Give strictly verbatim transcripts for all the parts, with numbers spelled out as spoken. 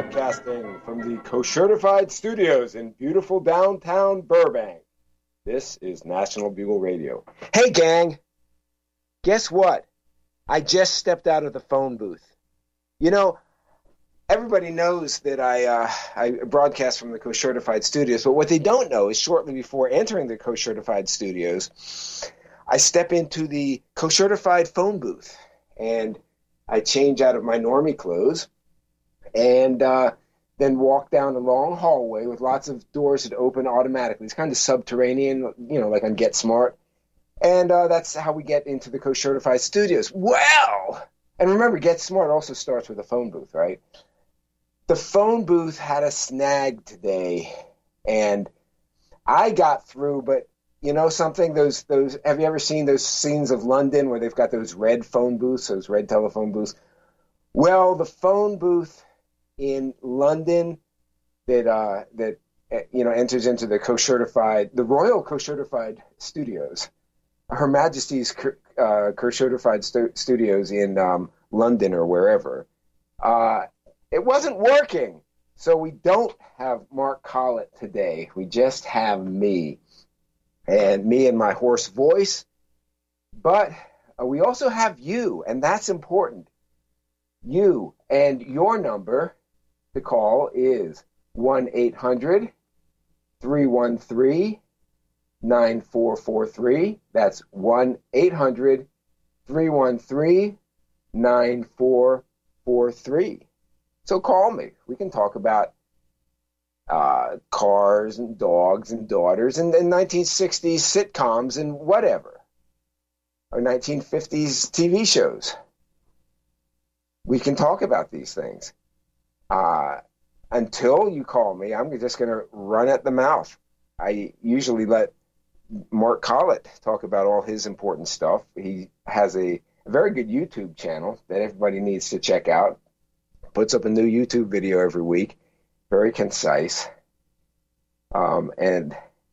Broadcasting from the Co-Certified Studios in beautiful downtown Burbank. This is National Bugle Radio. Hey, gang! Guess what? I just stepped out of the phone booth. You know, everybody knows that I uh, I broadcast from the Co-Certified Studios, but what they don't know is shortly before entering the Co-Certified Studios, I step into the Co-Certified phone booth, and I change out of my normie clothes, and uh, then walk down a long hallway with lots of doors that open automatically. It's kind of subterranean, you know, like on Get Smart. And uh, that's how we get into the Co-Certified Studios. Well, and remember, Get Smart also starts with a phone booth, right? The phone booth had a snag today, and I got through, but you know something? Those those have you ever seen those scenes of London where they've got those red phone booths, those red telephone booths? Well, the phone booth in London that uh, that you know enters into the Co-Certified, the Royal Co-Certified Studios, Her Majesty's uh, Co-Certified stu- Studios in um, London or wherever. Uh, it wasn't working, so we don't have Mark Collett today. We just have me. And me and my hoarse voice, but uh, we also have you, and that's important. You, and your number to call is one eight hundred three one three nine four four three. That's one eight hundred three one three nine four four three. So call me. We can talk about Uh, cars and dogs and daughters and, and nineteen sixties sitcoms and whatever, or nineteen fifties T V shows. We can talk about these things. Uh, until you call me, I'm just going to run at the mouth. I usually let Mark Collett talk about all his important stuff. He has a, a very good YouTube channel that everybody needs to check out. Puts up a new YouTube video every week. Very concise. Um, and,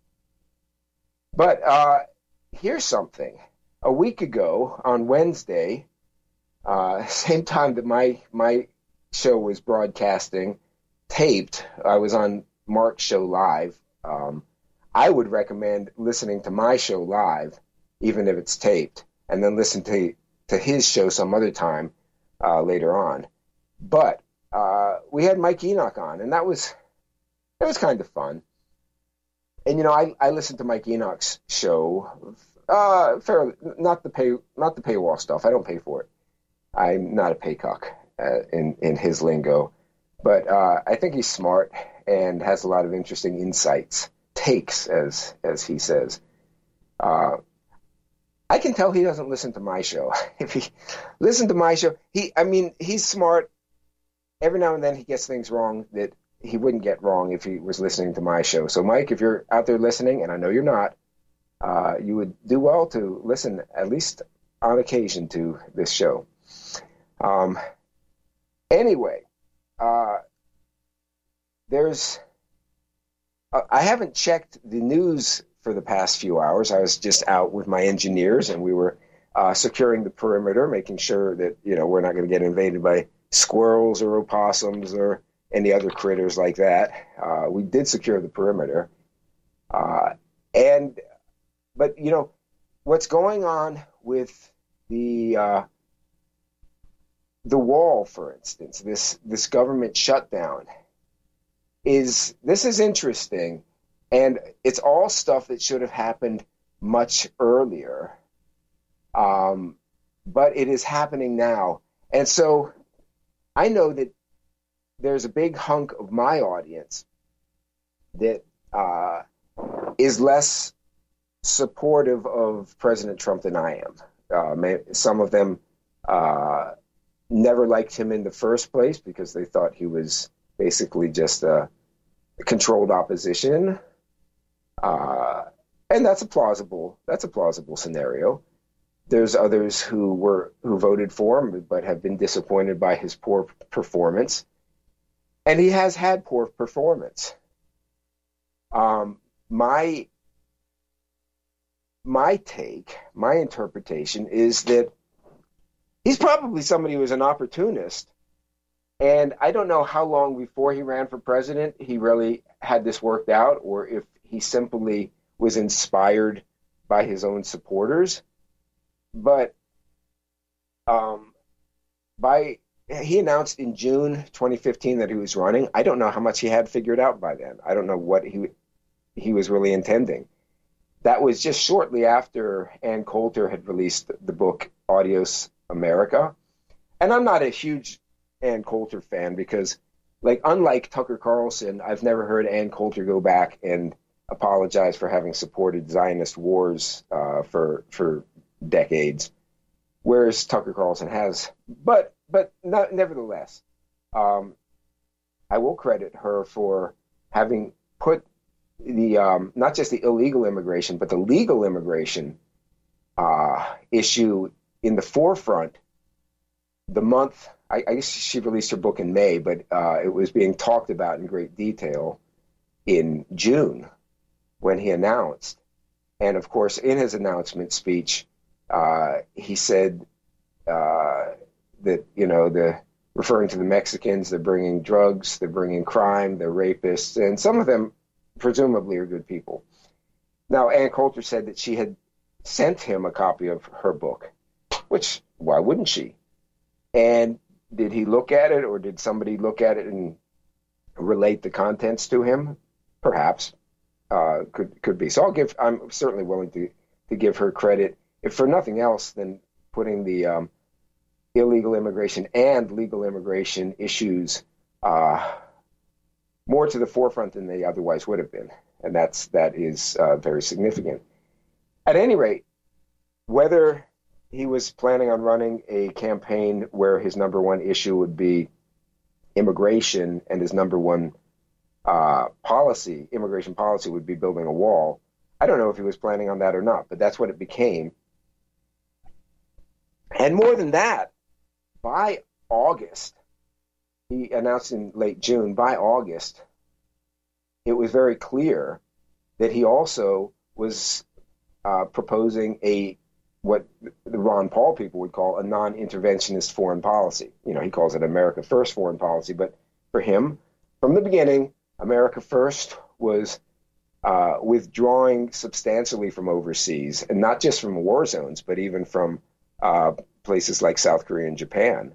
but uh, here's something. A week ago on Wednesday, uh, same time that my my show was broadcasting, taped, I was on Mark's show live. Um, I would recommend listening to my show live, even if it's taped, and then listen to to his show some other time uh, later on. But uh, we had Mike Enoch on, and that was it was kind of fun. And you know, I, I listened to Mike Enoch's show, uh, fairly not the pay not the paywall stuff. I don't pay for it. I'm not a paycock uh, in in his lingo, but uh, I think he's smart and has a lot of interesting insights, takes as as he says. Uh, I can tell he doesn't listen to my show. If he listened to my show, he I mean he's smart. Every now and then he gets things wrong that he wouldn't get wrong if he was listening to my show. So, Mike, if you're out there listening, and I know you're not, uh, you would do well to listen at least on occasion to this show. Um, anyway, uh, there's uh, I haven't checked the news for the past few hours. I was just out with my engineers, and we were uh, securing the perimeter, making sure that you know we're not going to get invaded by squirrels or opossums or any other critters like that. Uh, we did secure the perimeter. Uh, and, but, you know, what's going on with the uh, the wall, for instance, this, this government shutdown, is, this is interesting. And it's all stuff that should have happened much earlier. Um, but it is happening now. And so I know that there's a big hunk of my audience that uh, is less supportive of President Trump than I am. Uh, may, some of them uh, never liked him in the first place because they thought he was basically just a controlled opposition, uh, and that's a plausible that's a plausible scenario. There's others who were who voted for him but have been disappointed by his poor performance. And he has had poor performance. Um, my my take, my interpretation is that he's probably somebody who was an opportunist And I don't know how long before he ran for president he really had this worked out, or if he simply was inspired by his own supporters. But um, by he announced in June twenty fifteen that he was running. I don't know how much he had figured out by then. I don't know what he he was really intending. That was just shortly after Ann Coulter had released the book Adios America. And I'm not a huge Ann Coulter fan because, like, unlike Tucker Carlson, I've never heard Ann Coulter go back and apologize for having supported Zionist wars uh, for for decades, whereas Tucker Carlson has. But but not, nevertheless, um, I will credit her for having put the um, not just the illegal immigration, but the legal immigration uh, issue in the forefront. The month, I, I guess she released her book in May, but uh, it was being talked about in great detail in June when he announced. And of course, in his announcement speech, uh, he said uh, that, you know, the referring to the Mexicans, they're bringing drugs, they're bringing crime, they're rapists, and some of them presumably are good people. Now, Ann Coulter said that she had sent him a copy of her book, which, why wouldn't she? And did he look at it, or did somebody look at it and relate the contents to him? Perhaps. Uh, could could be. So I'll give. I'm certainly willing to to give her credit, if for nothing else, than putting the um, illegal immigration and legal immigration issues uh, more to the forefront than they otherwise would have been, and that's that is uh, very significant. At any rate, whether he was planning on running a campaign where his number one issue would be immigration and his number one uh, policy, immigration policy, would be building a wall. I don't know if he was planning on that or not, but that's what it became. And more than that, by August, he announced in late June, by August, it was very clear that he also was uh, proposing a what the Ron Paul people would call a non-interventionist foreign policy. You know, he calls it America First foreign policy, but for him, from the beginning, America First was uh, withdrawing substantially from overseas, and not just from war zones, but even from uh, places like South Korea and Japan.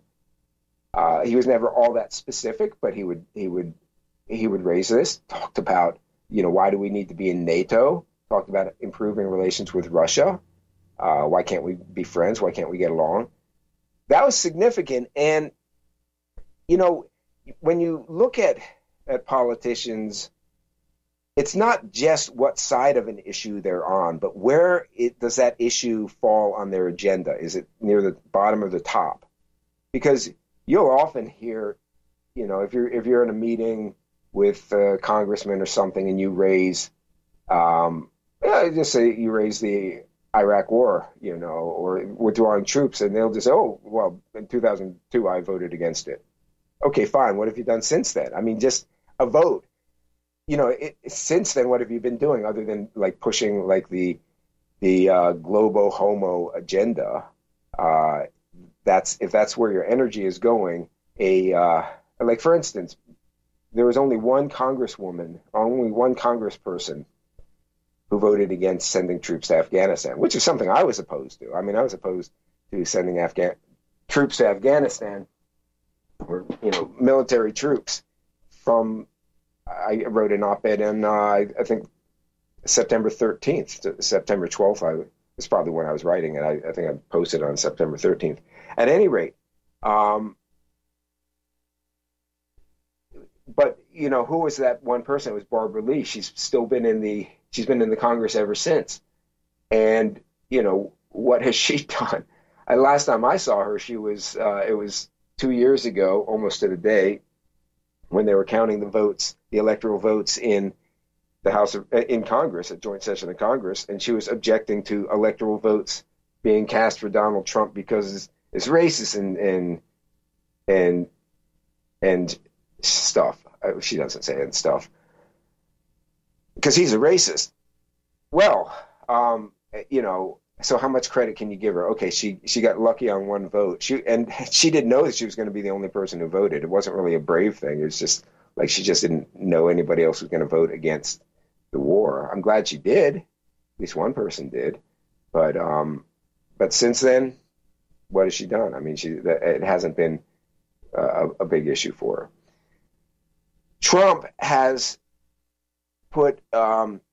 Uh, he was never all that specific, but he would he would he would raise this. Talked about, you know, why do we need to be in NATO? Talked about improving relations with Russia. Uh, why can't we be friends? Why can't we get along? That was significant. And, you know, when you look at, at politicians, it's not just what side of an issue they're on, but where it, does that issue fall on their agenda? Is it near the bottom or the top? Because you'll often hear, you know, if you're if you're in a meeting with a congressman or something and you raise, um, yeah, just say you raise the Iraq war, you know, or withdrawing troops, and they'll just say, oh, well, in two thousand two, I voted against it. Okay, fine. What have you done since then? I mean, just a vote. You know, it, since then, what have you been doing other than like pushing like the the uh, globo homo agenda? Uh, that's if that's where your energy is going. A uh, like, for instance, there was only one congresswoman, only one congressperson who voted against sending troops to Afghanistan, which is something I was opposed to. I mean, I was opposed to sending Afghan troops to Afghanistan, or, you know, military troops. From, I wrote an op-ed in, uh, I think, September thirteenth to September twelfth. I, it's probably when I was writing it. I, I think I posted on September thirteenth. At any rate, um, but, you know, who was that one person? It was Barbara Lee. She's still been in the She's been in the Congress ever since. And, you know, what has she done? I, last time I saw her, she was, uh, it was two years ago, almost to the day, when they were counting the votes, the electoral votes in the House of, in Congress, a joint session of Congress. And she was objecting to electoral votes being cast for Donald Trump because it's, it's racist and, and, and, and stuff. She doesn't say and stuff, because he's a racist. Well, um, you know, so how much credit can you give her? Okay, she she got lucky on one vote. She and she didn't know that she was going to be the only person who voted. It wasn't really a brave thing. It was just like she just didn't know anybody else was going to vote against the war. I'm glad she did. At least one person did. But um, but since then, what has she done? I mean, she it hasn't been a, a big issue for her. Trump has put um,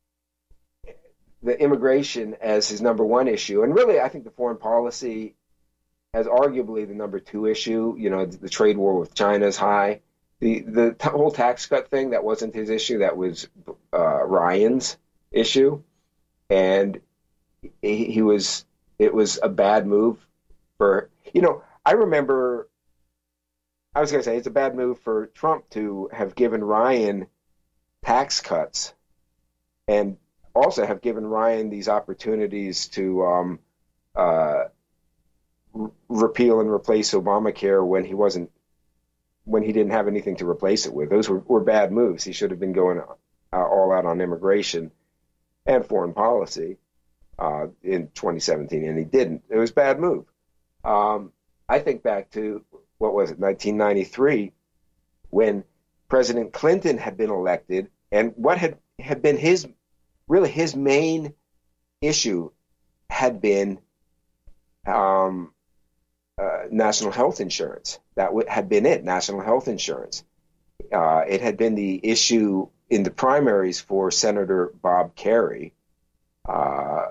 the immigration as his number one issue. And really, I think the foreign policy as arguably the number two issue. You know, the trade war with China is high. The the t- whole tax cut thing, that wasn't his issue. That was uh, Ryan's issue. And he, he was, it was a bad move for, you know, I remember, I was going to say it's a bad move for Trump to have given Ryan tax cuts and also have given Ryan these opportunities to um, uh, r- repeal and replace Obamacare when he wasn't, when he didn't have anything to replace it with. Those were, were bad moves. He should have been going uh, all out on immigration and foreign policy uh, in twenty seventeen, and he didn't. It was a bad move. Um, I think back to, what was it, nineteen ninety-three, when President Clinton had been elected, and what had, had been his, really his main issue had been um, uh, national health insurance. That w- had been it, national health insurance. Uh, it had been the issue in the primaries for Senator Bob Kerrey, uh,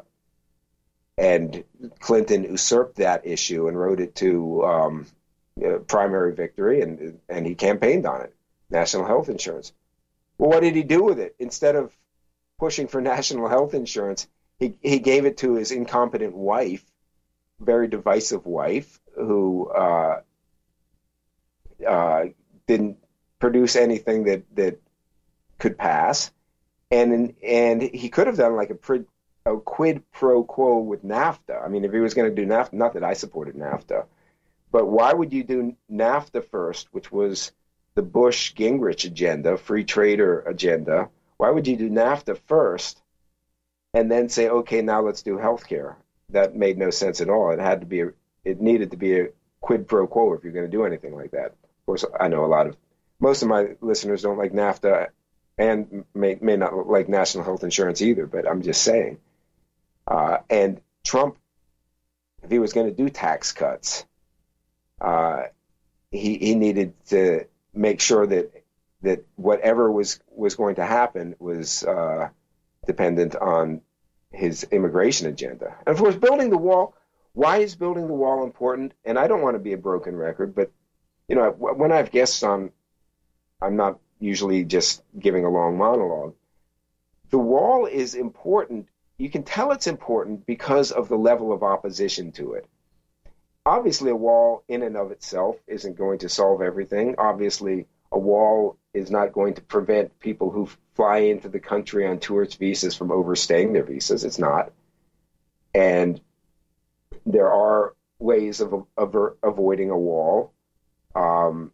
and Clinton usurped that issue and wrote it to um, uh, primary victory, and and he campaigned on it, national health insurance. Well, what did he do with it? Instead of pushing for national health insurance, he, he gave it to his incompetent wife, very divisive wife, who uh, uh, didn't produce anything that, that could pass. And and he could have done like a, pre, a quid pro quo with NAFTA. I mean, if he was going to do NAFTA, not that I supported NAFTA, but why would you do NAFTA first, which was the Bush-Gingrich agenda, free trader agenda? Why would you do NAFTA first and then say, okay, now let's do healthcare? That made no sense at all. It had to be, a, it needed to be a quid pro quo if you're going to do anything like that. Of course, I know a lot of, most of my listeners don't like NAFTA and may, may not like national health insurance either, but I'm just saying. Uh, and Trump, if he was going to do tax cuts, uh, he, he needed to make sure that that whatever was, was going to happen was uh, dependent on his immigration agenda. And of course, building the wall, why is building the wall important? And I don't want to be a broken record, but you know, when I have guests on, I'm not usually just giving a long monologue. The wall is important. You can tell it's important because of the level of opposition to it. Obviously, a wall in and of itself isn't going to solve everything. Obviously, a wall is not going to prevent people who fly into the country on tourist visas from overstaying their visas. It's not. And there are ways of, of avoiding a wall. Um,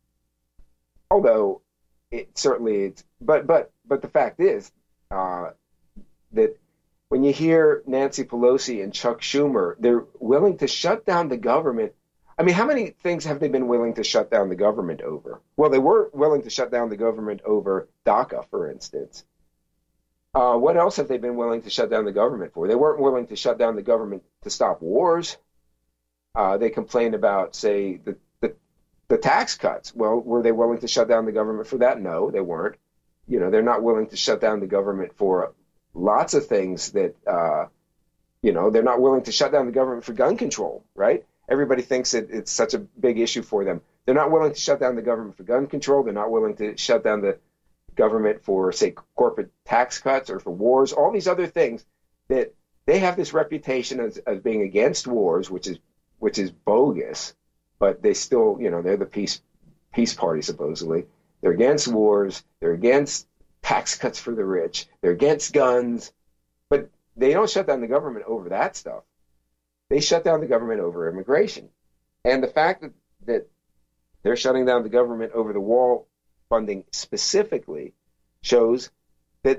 although it certainly, it's, but, but, but the fact is uh, that when you hear Nancy Pelosi and Chuck Schumer, they're willing to shut down the government. I mean, how many things have they been willing to shut down the government over? Well, they were willing to shut down the government over DACA, for instance. Uh, what else have they been willing to shut down the government for? They weren't willing to shut down the government to stop wars. Uh, they complained about, say, the, the the tax cuts. Well, were they willing to shut down the government for that? No, they weren't. You know, they're not willing to shut down the government for lots of things that, uh, you know, they're not willing to shut down the government for gun control, right? Everybody thinks that it's such a big issue for them. They're not willing to shut down the government for gun control. They're not willing to shut down the government for, say, corporate tax cuts or for wars, all these other things that they have this reputation as, as being against wars, which is which is bogus, but they still, you know, they're the peace peace party, supposedly. They're against wars. They're against tax cuts for the rich. They're against guns, but they don't shut down the government over that stuff. They shut down the government over immigration. And the fact that, that they're shutting down the government over the wall funding specifically shows that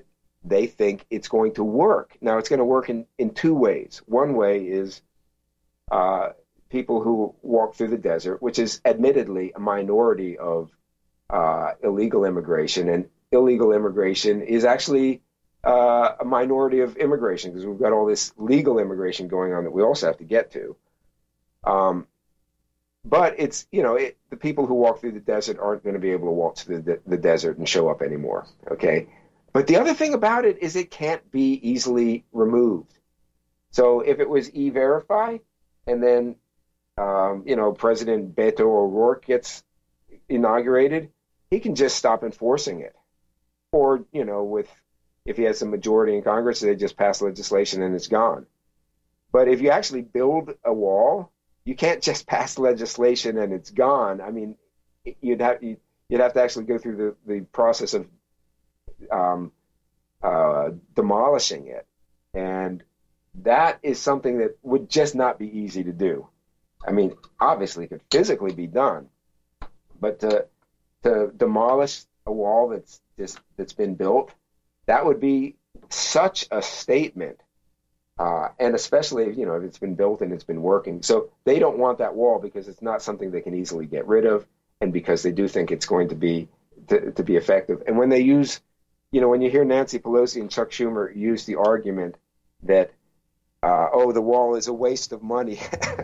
they think it's going to work. Now, it's going to work in, in two ways. One way is uh, people who walk through the desert, which is admittedly a minority of uh, illegal immigration. And illegal immigration is actually uh, a minority of immigration, because we've got all this legal immigration going on that we also have to get to. Um, but it's, you know, it, the people who walk through the desert aren't going to be able to walk through the, the desert and show up anymore, okay? But the other thing about it is it can't be easily removed. So if it was E-Verify, and then, um, you know, President Beto O'Rourke gets inaugurated, he can just stop enforcing it. Or, you know, with if he has a majority in Congress, they just pass legislation and it's gone. But if you actually build a wall, you can't just pass legislation and it's gone. I mean, you'd have you'd have to actually go through the, the process of um, uh, demolishing it, and that is something that would just not be easy to do. I mean, obviously, it could physically be done, but to to demolish a wall that's just that's been built, that would be such a statement. Uh, and especially, you know, if it's been built and it's been working. So they don't want that wall because it's not something they can easily get rid of, and because they do think it's going to be to, to be effective. And when they use, you know, when you hear Nancy Pelosi and Chuck Schumer use the argument that, uh, oh, the wall is a waste of money.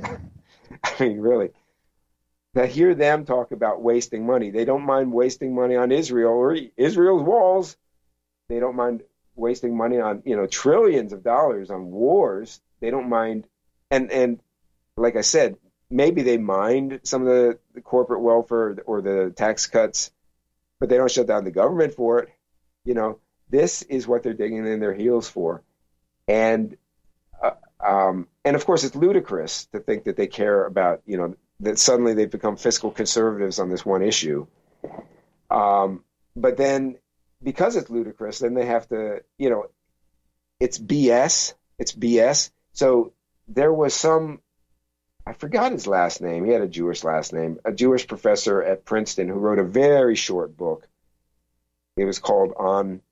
I mean, really, to hear them talk about wasting money, they don't mind wasting money on Israel or Israel's walls. They don't mind wasting money on, you know, trillions of dollars on wars. They don't mind. And, and like I said, maybe they mind some of the, the corporate welfare or the tax cuts, but they don't shut down the government for it. You know, this is what they're digging in their heels for. And, uh, um, and of course, it's ludicrous to think that they care about, you know, that suddenly they've become fiscal conservatives on this one issue. Um, but then, because it's ludicrous, then they have to, you know, it's B S. It's B S. So there was some, I forgot his last name. He had a Jewish last name, a Jewish professor at Princeton who wrote a very short book. It was called On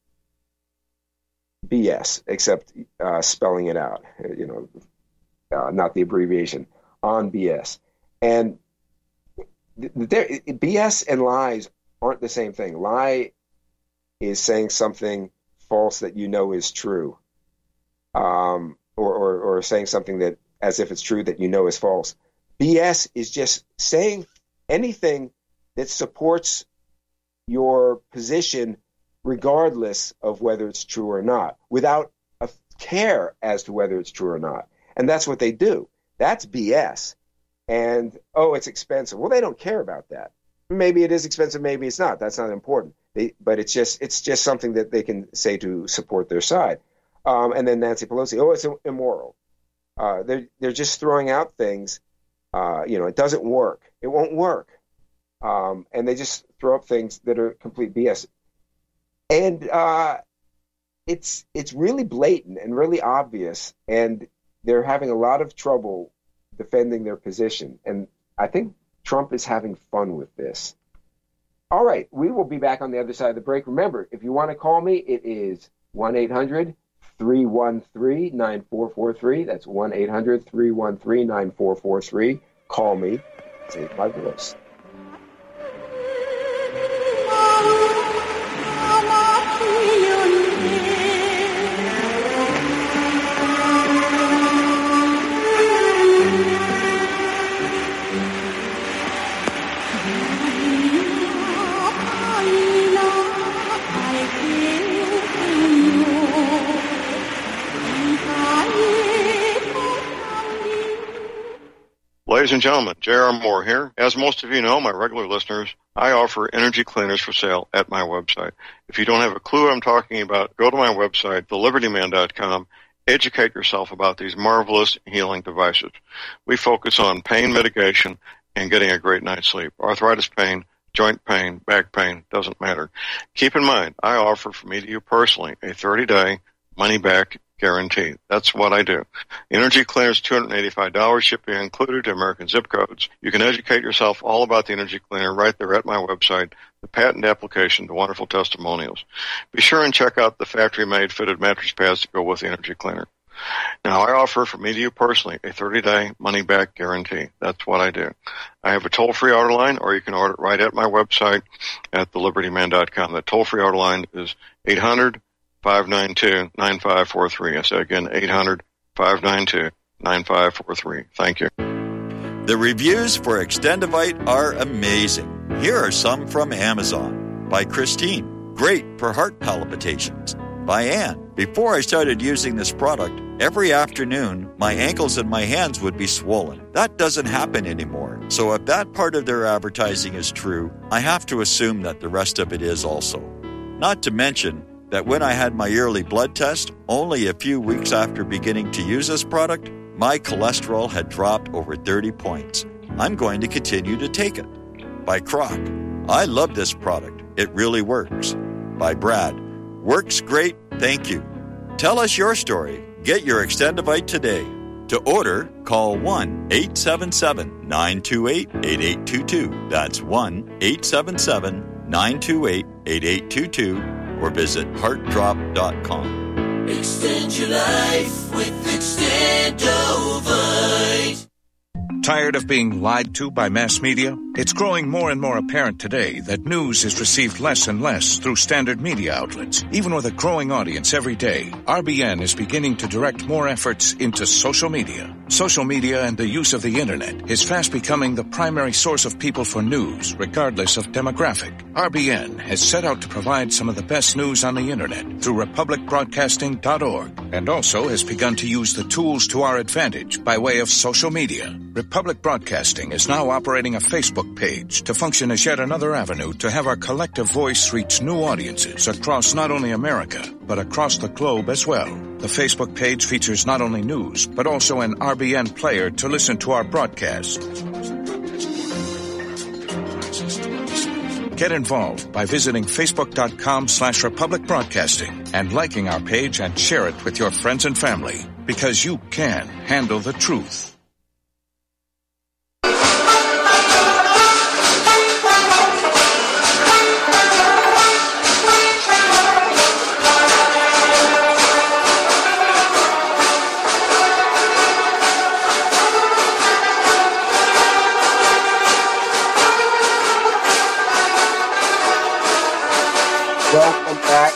B S, except uh, spelling it out, you know, uh, not the abbreviation, On B S. And there, B S and lies aren't the same thing. Lie is saying something false that you know is true, um, or, or, or saying something that as if it's true that you know is false. B S is just saying anything that supports your position regardless of whether it's true or not, without a care as to whether it's true or not. And that's what they do. That's B S. And, oh, it's expensive. Well, they don't care about that. Maybe it is expensive, maybe it's not. That's not important. They, but it's just it's just something that they can say to support their side. Um, and then Nancy Pelosi, oh, it's immoral. Uh, they're they're just throwing out things. Uh, you know, it doesn't work. It won't work. Um, and they just throw up things that are complete B S. And uh, it's it's really blatant and really obvious. And they're having a lot of trouble defending their position. And I think Trump is having fun with this. All right, we will be back on the other side of the break. Remember, if you want to call me, it is one eight hundred three one three nine four four three. That's one eight hundred three one three nine four four three. Call me. Save my voice. Ladies and gentlemen, J R. Moore here. As most of you know, my regular listeners, I offer energy cleaners for sale at my website. If you don't have a clue what I'm talking about, go to my website, the liberty man dot com. Educate yourself about these marvelous healing devices. We focus on pain mitigation and getting a great night's sleep. Arthritis pain, joint pain, back pain, doesn't matter. Keep in mind, I offer from me to you personally a thirty-day money-back guarantee. That's what I do. Energy Cleaner is two hundred eighty-five dollars, shipping included to American zip codes. You can educate yourself all about the Energy Cleaner right there at my website, the patent application, the wonderful testimonials. Be sure and check out the factory-made fitted mattress pads to go with the Energy Cleaner. Now, I offer, for me to you personally, a thirty-day money-back guarantee. That's what I do. I have a toll-free order line, or you can order it right at my website at the liberty man dot com. The toll-free order line is eight hundred, five nine two, nine five four three. I say again, eight hundred, five nine two, nine five four three. Thank you. The reviews for Extendivite are amazing. Here are some from Amazon. By Christine, great for heart palpitations. By Ann, before I started using this product, every afternoon my ankles and my hands would be swollen. That doesn't happen anymore. So if that part of their advertising is true, I have to assume that the rest of it is also. Not to mention that when I had my yearly blood test, only a few weeks after beginning to use this product, my cholesterol had dropped over thirty points. I'm going to continue to take it. By Croc, I love this product. It really works. By Brad, works great, thank you. Tell us your story. Get your Extendivite today. To order, call one eight seven seven, nine two eight, eight eight two two. That's one eight seven seven, nine two eight, eight eight two two. Or visit heart drop dot com. Extend your life with Extendovite. Tired of being lied to by mass media? It's growing more and more apparent today that news is received less and less through standard media outlets. Even with a growing audience every day, R B N is beginning to direct more efforts into social media. Social media and the use of the internet is fast becoming the primary source of people for news, regardless of demographic. R B N has set out to provide some of the best news on the internet through republic broadcasting dot org, and also has begun to use the tools to our advantage by way of social media. Republic Broadcasting is now operating a Facebook page to function as yet another avenue to have our collective voice reach new audiences across not only America, but across the globe as well. The Facebook page features not only news, but also an R B N player to listen to our broadcast. Get involved by visiting facebook.com slash Republic Broadcasting and liking our page and share it with your friends and family, because you can handle the truth. Welcome back,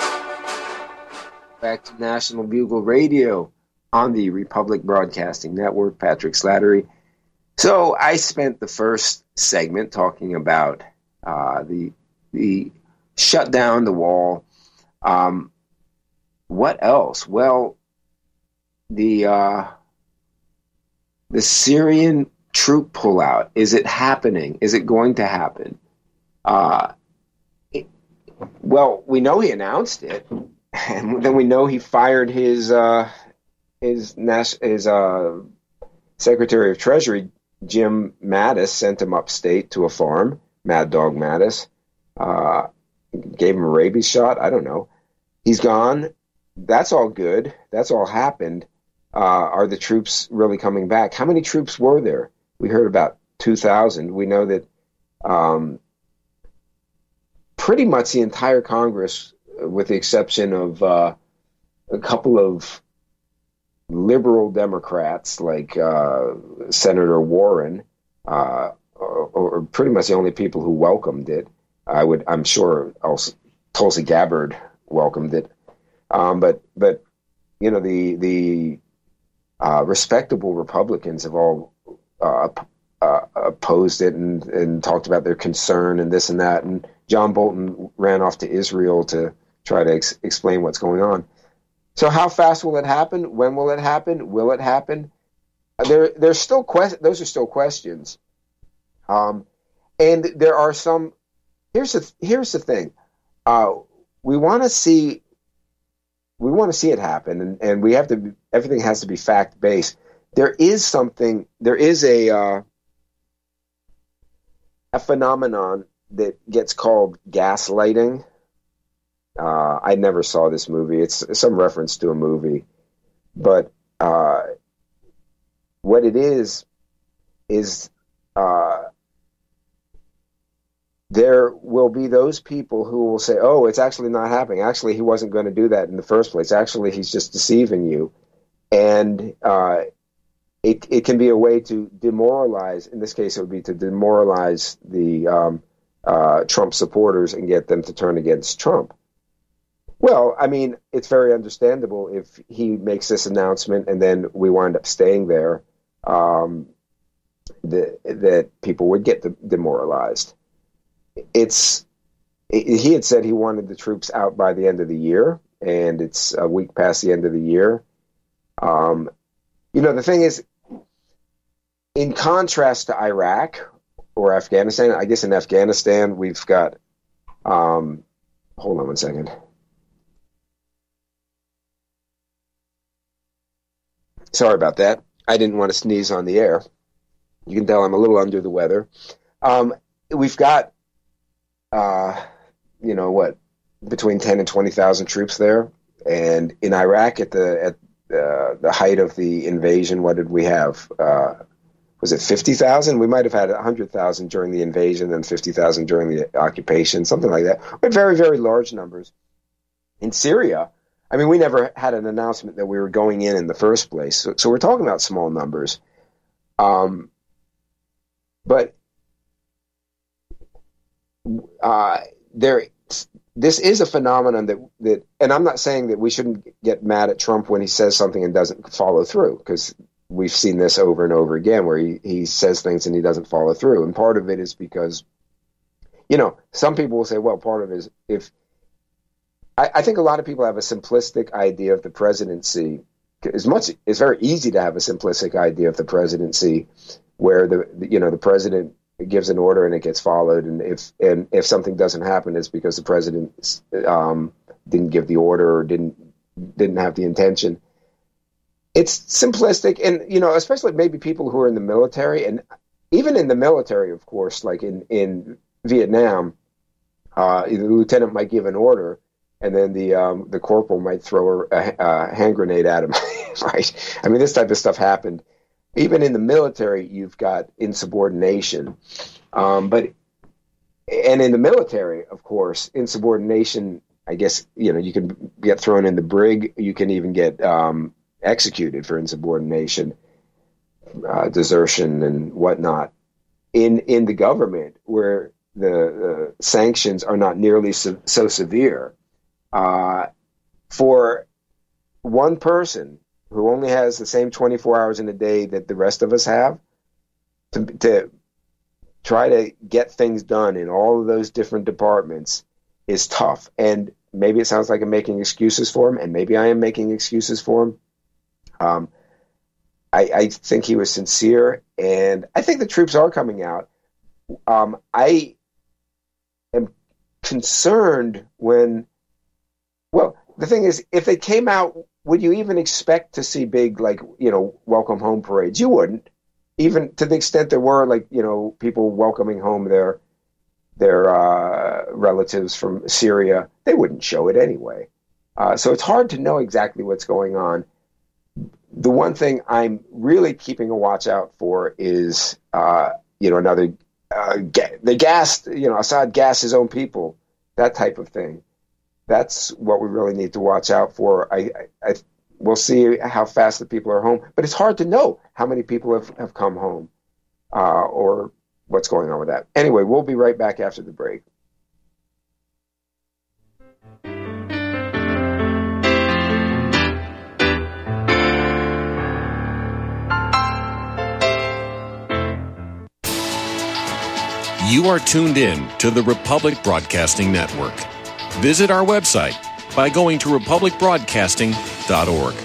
back to National Bugle Radio on the Republic Broadcasting Network. Patrick Slattery. So I spent the first segment talking about uh, the the shut down the wall. Um, what else? Well, the uh, the Syrian troop pullout. Is it happening? Is it going to happen? Uh, Well, we know he announced it, and then we know he fired his uh, his his uh, Secretary of Treasury, Jim Mattis, sent him upstate to a farm. Mad Dog Mattis uh, gave him a rabies shot. I don't know. He's gone. That's all good. That's all happened. Uh, are the troops really coming back? How many troops were there? We heard about two thousand. We know that. Um, Pretty much the entire Congress, with the exception of uh, a couple of liberal Democrats like uh, Senator Warren, uh, or, or pretty much the only people who welcomed it. I would, I'm sure, also Tulsi Gabbard welcomed it, um, but but you know the the uh, respectable Republicans have all uh, uh, opposed it and, and talked about their concern and this and that. And John Bolton ran off to Israel to try to ex- explain what's going on. So how fast will it happen? When will it happen? Will it happen? There, there's still que- those are still questions. Um, and there are some. Here's the here's the thing. Uh, we want to see. We want to see it happen, and, and we have to. Be, everything has to be fact based. There is something. There is a uh, a phenomenon that gets called gaslighting. Uh, I never saw this movie. It's some reference to a movie. But uh, what it is, is uh, there will be those people who will say, oh, it's actually not happening. Actually, he wasn't going to do that in the first place. Actually, he's just deceiving you. And uh, it, it can be a way to demoralize, in this case, it would be to demoralize the um, uh, Trump supporters and get them to turn against Trump. Well, I mean, it's very understandable if he makes this announcement and then we wind up staying there, um, the, that people would get de- demoralized. It's it, he had said he wanted the troops out by the end of the year, and it's a week past the end of the year. Um, you know, the thing is, in contrast to Iraq or Afghanistan, I guess in Afghanistan we've got. Um, hold on one second. Sorry about that. I didn't want to sneeze on the air. You can tell I'm a little under the weather. Um, we've got, uh, you know, what, between ten and twenty thousand troops there. And in Iraq, at the at uh, the height of the invasion, what did we have? Uh, was it fifty thousand? We might have had one hundred thousand during the invasion and fifty thousand during the occupation, something like that. But very, very large numbers. In Syria, I mean, we never had an announcement that we were going in in the first place. So, so we're talking about small numbers. Um, but uh, there, this is a phenomenon that, that, and I'm not saying that we shouldn't get mad at Trump when he says something and doesn't follow through, because we've seen this over and over again where he, he says things and he doesn't follow through. And part of it is because, you know, some people will say, well, part of it is if, I, I think a lot of people have a simplistic idea of the presidency. As much, it's very easy to have a simplistic idea of the presidency, where the you know the president gives an order and it gets followed, and if and if something doesn't happen, it's because the president um, didn't give the order or didn't didn't have the intention. It's simplistic, and you know, especially maybe people who are in the military, and even in the military, of course, like in in Vietnam, uh, the lieutenant might give an order. And then the um, the corporal might throw a, a hand grenade at him, right? I mean, this type of stuff happened. Even in the military, you've got insubordination. Um, but and in the military, of course, insubordination, I guess, you know, you can get thrown in the brig. You can even get um, executed for insubordination, uh, desertion, and whatnot. In in the government, where the uh, sanctions are not nearly so, so severe. Uh, for one person who only has the same twenty-four hours in a day that the rest of us have, to, to try to get things done in all of those different departments is tough. And maybe it sounds like I'm making excuses for him, and maybe I am making excuses for him. Um, I, I think he was sincere, and I think the troops are coming out. Um, I am concerned when... Well, the thing is, if they came out, would you even expect to see big, like, you know, welcome home parades? You wouldn't. Even to the extent there were, like, you know, people welcoming home their their uh, relatives from Syria, they wouldn't show it anyway. Uh, so it's hard to know exactly what's going on. The one thing I'm really keeping a watch out for is, uh, you know, another, uh, ga- they gassed, you know, Assad gassed his own people, that type of thing. That's what we really need to watch out for. I, I, I we'll see how fast the people are home, but it's hard to know how many people have, have come home uh, or what's going on with that. Anyway, we'll be right back after the break. You are tuned in to the Republic Broadcasting Network. Visit our website by going to republic broadcasting dot org.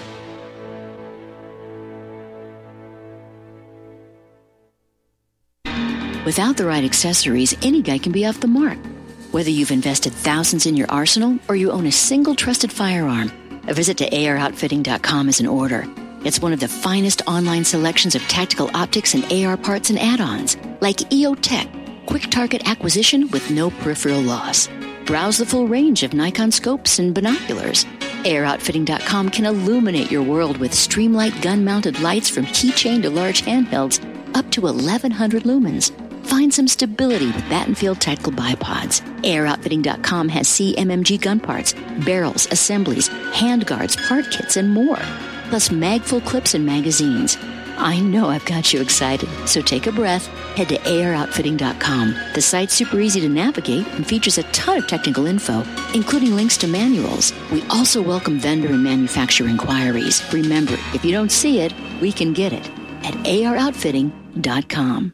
Without the right accessories, any guy can be off the mark. Whether you've invested thousands in your arsenal or you own a single trusted firearm, a visit to A R outfitting dot com is in order. It's one of the finest online selections of tactical optics and A R parts and add-ons, like E O Tech, quick target acquisition with no peripheral loss. Browse the full range of Nikon scopes and binoculars. A R Outfitting dot com can illuminate your world with Streamlight gun-mounted lights from keychain to large handhelds up to eleven hundred lumens. Find some stability with Battenfield Tactical Bipods. A R Outfitting dot com has C M M G gun parts, barrels, assemblies, handguards, part kits, and more. Plus mag-full clips and magazines. I know I've got you excited, so take a breath. Head to A R Outfitting dot com. The site's super easy to navigate and features a ton of technical info, including links to manuals. We also welcome vendor and manufacturer inquiries. Remember, if you don't see it, we can get it at A R Outfitting dot com.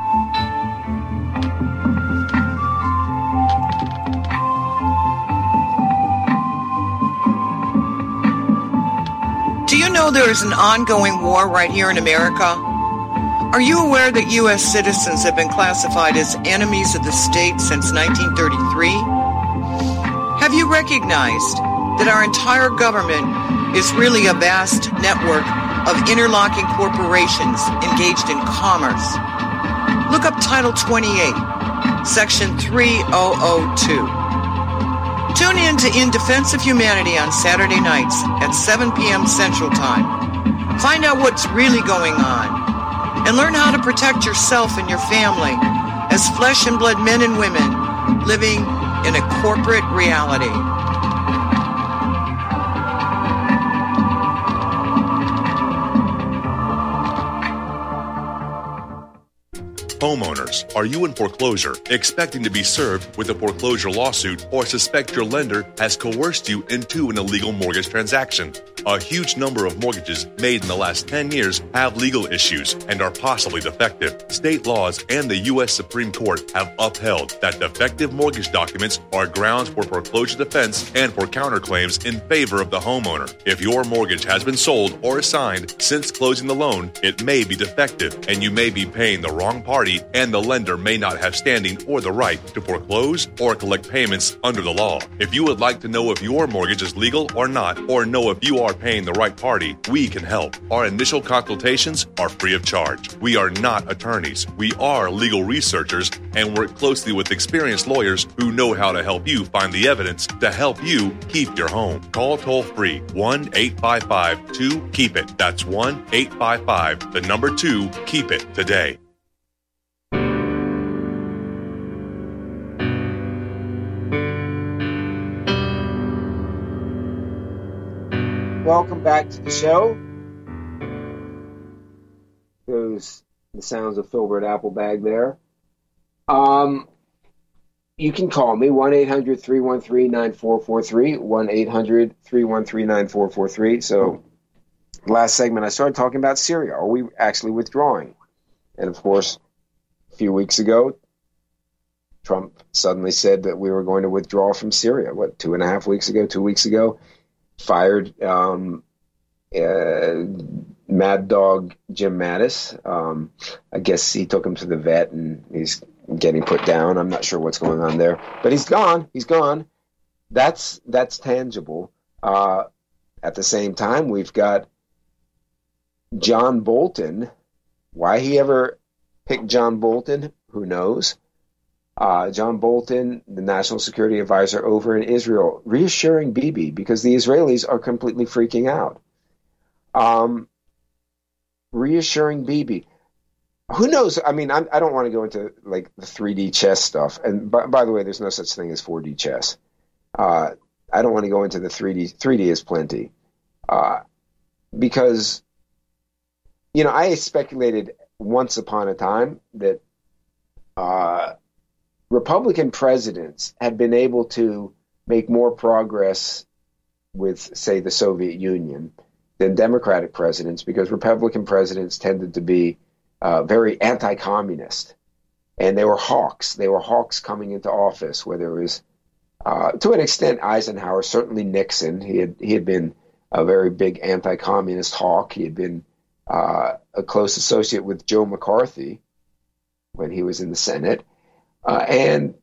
Do you know there is an ongoing war right here in America? Are you aware that U S citizens have been classified as enemies of the state since nineteen thirty-three? Have you recognized that our entire government is really a vast network of interlocking corporations engaged in commerce? Look up Title twenty-eight, Section three thousand two. Tune in to In Defense of Humanity on Saturday nights at seven p.m. Central Time. Find out what's really going on and learn how to protect yourself and your family as flesh and blood men and women living in a corporate reality. Homeowners, are you in foreclosure, expecting to be served with a foreclosure lawsuit, or suspect your lender has coerced you into an illegal mortgage transaction? A huge number of mortgages made in the last ten years have legal issues and are possibly defective. State laws and the U S Supreme Court have upheld that defective mortgage documents are grounds for foreclosure defense and for counterclaims in favor of the homeowner. If your mortgage has been sold or assigned since closing the loan, it may be defective and you may be paying the wrong party, and the lender may not have standing or the right to foreclose or collect payments under the law. If you would like to know if your mortgage is legal or not, or know if you are paying the right party, we can help. Our initial consultations are free of charge. We are not attorneys. We are legal researchers and work closely with experienced lawyers who know how to help you find the evidence to help you keep your home. Call toll-free one eight five five two keep it. That's one eight five five, the number two, keep it today. Welcome back to the show. Those the sounds of Filbert Applebag there. Um, you can call me one eight hundred three one three nine four four three, one eight hundred three one three nine four four three. So, last segment I started talking about Syria. Are we actually withdrawing? And of course, a few weeks ago, Trump suddenly said that we were going to withdraw from Syria. What, two and a half weeks ago, two weeks ago? Fired um, uh, Mad Dog Jim Mattis. Um, I guess he took him to the vet and he's getting put down. I'm not sure what's going on there, but he's gone. He's gone. That's that's tangible. Uh, at the same time, we've got John Bolton. Why he ever picked John Bolton, who knows? Uh, John Bolton, the National Security Advisor over in Israel, reassuring Bibi because the Israelis are completely freaking out. Um, reassuring Bibi. Who knows? I mean, I'm, I don't want to go into like the three D chess stuff. And by, by the way, there's no such thing as four D chess. Uh, I don't want to go into the three D. three D is plenty. Uh, because, you know, I speculated once upon a time that uh, Republican presidents had been able to make more progress with, say, the Soviet Union than Democratic presidents because Republican presidents tended to be uh, very anti-communist. And they were hawks. They were hawks coming into office, whether it was, uh, to an extent, Eisenhower, certainly Nixon. He had, he had been a very big anti-communist hawk. He had been uh, a close associate with Joe McCarthy when he was in the Senate. Uh, and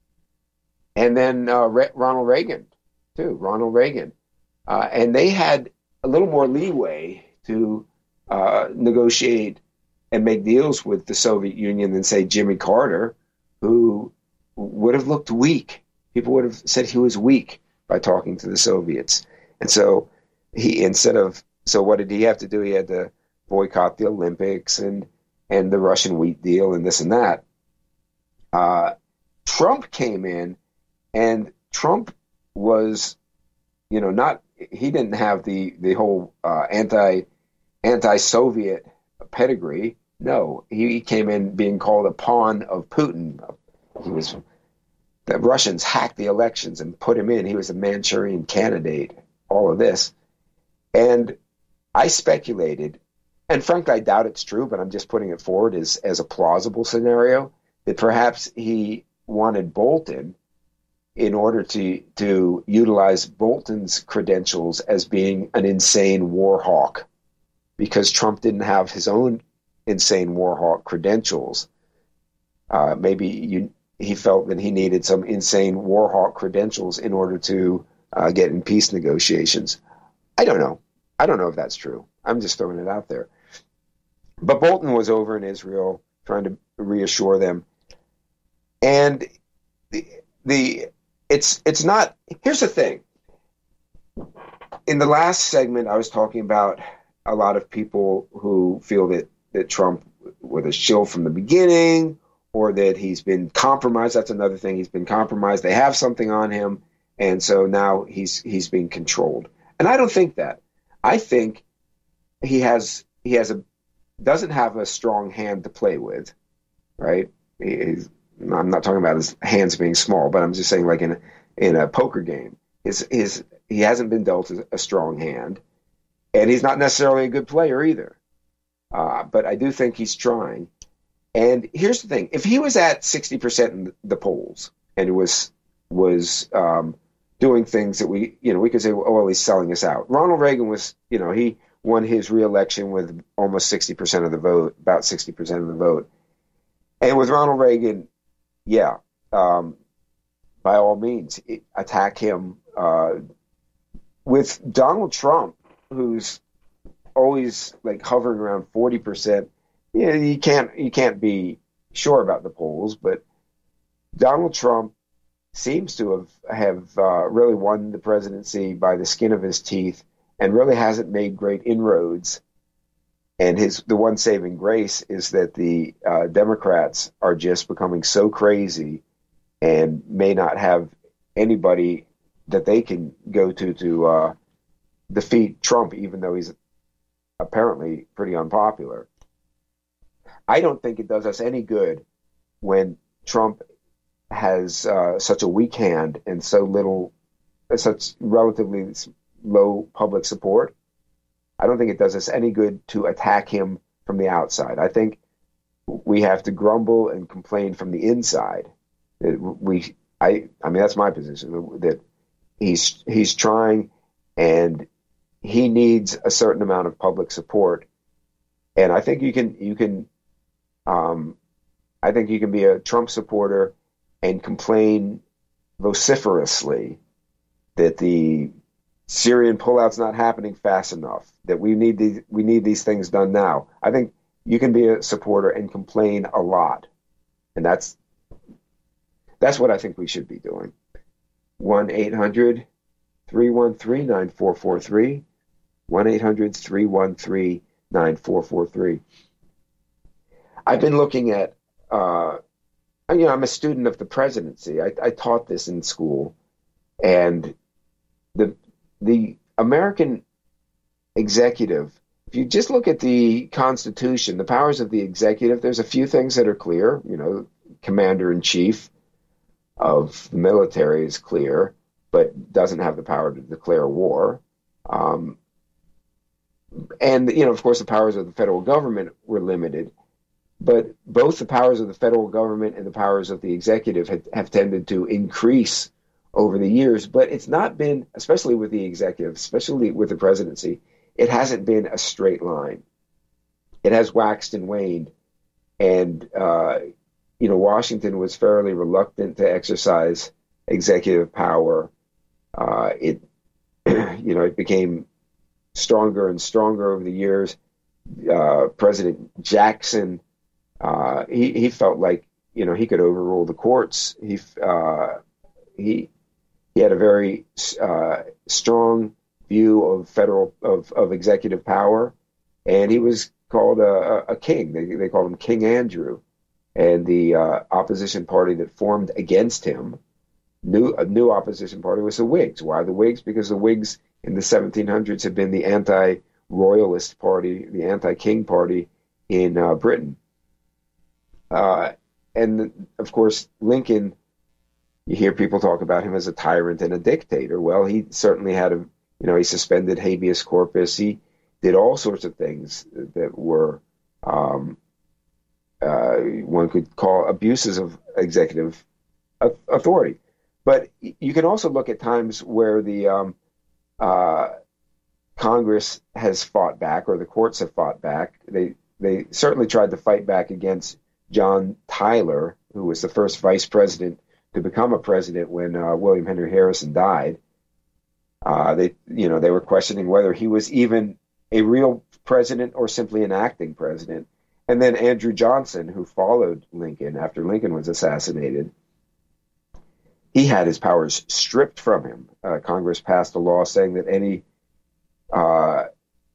and then uh, Re- Ronald Reagan, too, Ronald Reagan. Uh, and they had a little more leeway to uh, negotiate and make deals with the Soviet Union than, say, Jimmy Carter, who would have looked weak. People would have said he was weak by talking to the Soviets. And so he, instead of, so what did he have to do? He had to boycott the Olympics and, and the Russian wheat deal and this and that. Uh, Trump came in, and Trump was, you know, not, he didn't have the, the whole uh, anti, anti-Soviet pedigree. No, he came in being called a pawn of Putin. He was, the Russians hacked the elections and put him in. He was a Manchurian candidate, all of this. And I speculated, and frankly, I doubt it's true, but I'm just putting it forward as, as a plausible scenario, that perhaps he wanted Bolton in order to, to utilize Bolton's credentials as being an insane war hawk, because Trump didn't have his own insane war hawk credentials. Uh, maybe you, he felt that he needed some insane war hawk credentials in order to uh, get in peace negotiations. I don't know. I don't know if that's true. I'm just throwing it out there. But Bolton was over in Israel trying to reassure them. And the, the it's it's not, here's the thing. In the last segment, I was talking about a lot of people who feel that that Trump was a shill from the beginning, or that he's been compromised. That's another thing. He's been compromised. They have something on him, and so now he's he's being controlled. And I don't think that. I think he has he has a doesn't have a strong hand to play with, right? He's, I'm not talking about his hands being small, but I'm just saying, like in a, in a poker game, his his he hasn't been dealt a strong hand, and he's not necessarily a good player either. Uh, but I do think he's trying. And here's the thing: if he was at sixty percent in the polls and was was um, doing things that we, you know, we could say, oh, well, he's selling us out. Ronald Reagan was, you know, he won his reelection with almost sixty percent of the vote, about sixty percent of the vote. And with Ronald Reagan, yeah, um, by all means, attack him. Uh, with Donald Trump, who's always like hovering around forty percent, you know, you can't you can't be sure about the polls, but Donald Trump seems to have have uh, really won the presidency by the skin of his teeth, and really hasn't made great inroads. And his the one saving grace is that the uh, Democrats are just becoming so crazy and may not have anybody that they can go to to uh, defeat Trump, even though he's apparently pretty unpopular. I don't think it does us any good when Trump has uh, such a weak hand and so little, such relatively low public support. I don't think it does us any good to attack him from the outside. I think we have to grumble and complain from the inside. We, I, I mean, that's my position, that he's he's trying, and he needs a certain amount of public support. And I think you can you can, um, I think you can be a Trump supporter and complain vociferously that the Syrian pullout's not happening fast enough, that we need these, we need these things done now. I think you can be a supporter and complain a lot. And that's that's what I think we should be doing. one eight hundred three one three nine four four three. one eight hundred three one three nine four four three. I've been looking at, uh, you know, I'm a student of the presidency. I, I taught this in school. And the the American executive, if you just look at the Constitution, the powers of the executive, there's a few things that are clear. You know, commander-in-chief of the military is clear, but doesn't have the power to declare war. Um, and, you know, of course, the powers of the federal government were limited. But both the powers of the federal government and the powers of the executive have, have tended to increase over the years. But it's not been, especially with the executive, especially with the presidency, it hasn't been a straight line. It has waxed and waned. And, uh, you know, Washington was fairly reluctant to exercise executive power. Uh, it, you know, it became stronger and stronger over the years. Uh, President Jackson, uh, he, he felt like, you know, he could overrule the courts. He, uh, he, he had a very uh, strong view of federal of, of executive power, and he was called a, a king. They they called him King Andrew, and the uh, opposition party that formed against him, new a new opposition party, was the Whigs. Why the Whigs? Because the Whigs in the seventeen hundreds had been the anti-royalist party, the anti-king party in uh, Britain. Uh, and of course, Lincoln, you hear people talk about him as a tyrant and a dictator. Well, he certainly had a, you know, he suspended habeas corpus. He did all sorts of things that were, um, uh, one could call abuses of executive authority. But you can also look at times where the um, uh, Congress has fought back, or the courts have fought back. They they certainly tried to fight back against John Tyler, who was the first vice president to become a president when uh, William Henry Harrison died. Uh, they, you know, they were questioning whether he was even a real president or simply an acting president. And then Andrew Johnson, who followed Lincoln after Lincoln was assassinated, he had his powers stripped from him. Uh, Congress passed a law saying that any uh,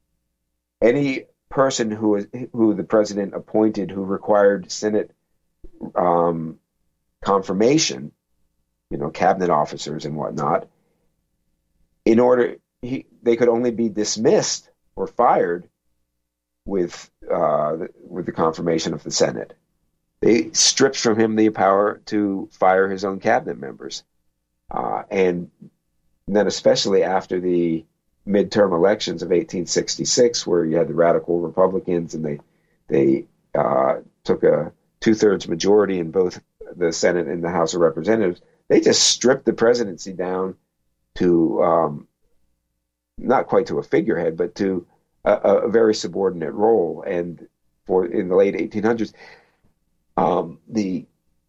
any person who was, who the president appointed who required Senate um, confirmation, you know, cabinet officers and whatnot, in order he, they could only be dismissed or fired with uh, with the confirmation of the Senate. They stripped from him the power to fire his own cabinet members, uh, and then especially after the midterm elections of eighteen sixty-six, where you had the radical Republicans, and they they uh, took a two-thirds majority in both the Senate and the House of Representatives. They just stripped the presidency down to um, not quite to a figurehead, but to a, a very subordinate role. And for in the late eighteen hundreds, um, the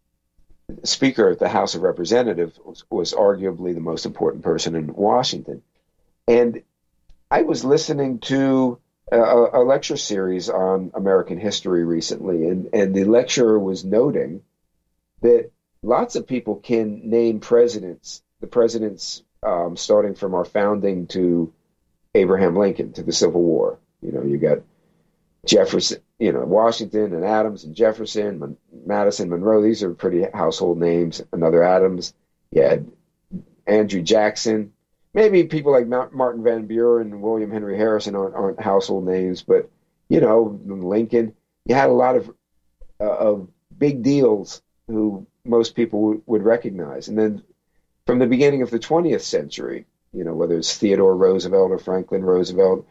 Speaker of the House of Representatives was, was arguably the most important person in Washington. And I was listening to a, a lecture series on American history recently, and, and the lecturer was noting that lots of people can name presidents, the presidents um, starting from our founding to Abraham Lincoln, to the Civil War. You know, you got Jefferson, you know, Washington and Adams and Jefferson, Mon- Madison, Monroe. These are pretty household names. Another Adams. You had Andrew Jackson. Maybe people like Martin Van Buren and William Henry Harrison aren't, aren't household names, but, you know, Lincoln. You had a lot of, uh, of big deals who most people w- would recognize. And then from the beginning of the twentieth century, you know, whether it's Theodore Roosevelt or Franklin Roosevelt,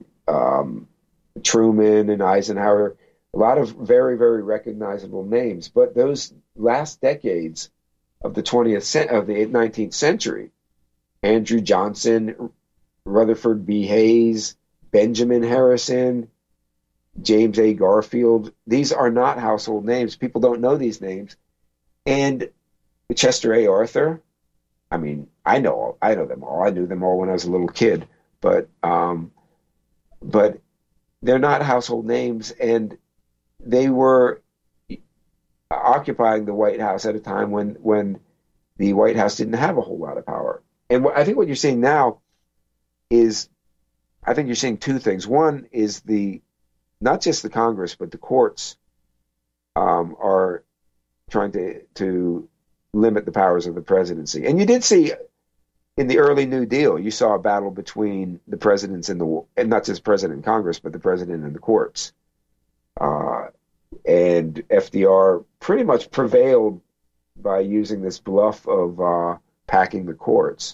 um, Truman and Eisenhower, a lot of very, very recognizable names. But those last decades of the twentieth cent- of the nineteenth century, Andrew Johnson, Rutherford B. Hayes, Benjamin Harrison, James A. Garfield, these are not household names. People don't know these names. And Chester A. Arthur, I mean, I know all, I know them all. I knew them all when I was a little kid, but um, but they're not household names, and they were occupying the White House at a time when when the White House didn't have a whole lot of power. And what, I think what you're seeing now is, I think you're seeing two things. One is the not just the Congress, but the courts um, are trying to to limit the powers of the presidency. And you did see in the early New Deal, you saw a battle between the presidents and the, and not just president and Congress, but the president and the courts. Uh, and F D R pretty much prevailed by using this bluff of uh, packing the courts.